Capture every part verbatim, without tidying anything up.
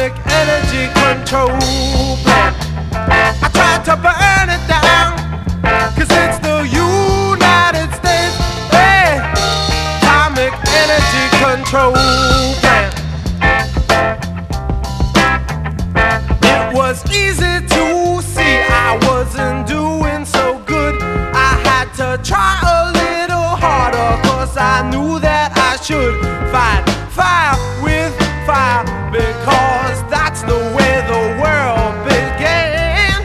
atomic energy control plant. I tried to burn it down, cause it's the United States. Hey, atomic energy control plant. It was easy to see I wasn't doing so good. I had to try a little harder, cause I knew that I should fight fire with fire, because that's the way the world began.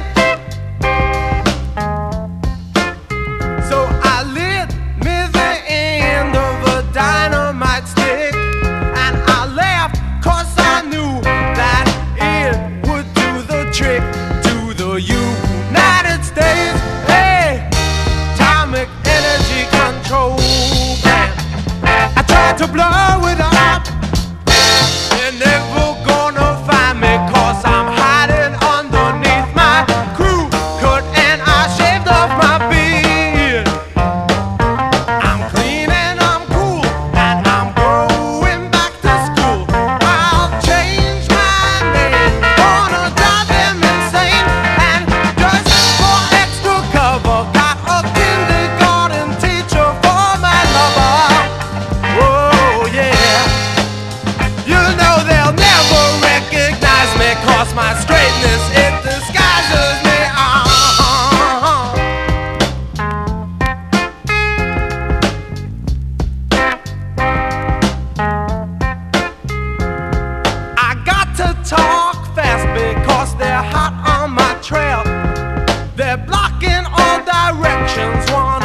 So I lit me the end of a dynamite stick, and I laughed cause I knew that it would do the trick to the United States. Hey, atomic energy control plant. I tried to blow it up, they're never gonna find me, cause I'm hiding underneath my crew cut, and I shaved off my beard. I'm clean and I'm cool, and I'm going back to school. I'll change my name, gonna drive them insane, and just for extra cover, got a kindergarten teacher for my lover. Oh yeah, you know they'll never recognize me, cause my straightness, it disguises me. Uh-huh. I got to talk fast because they're hot on my trail. They're blocking all directions, one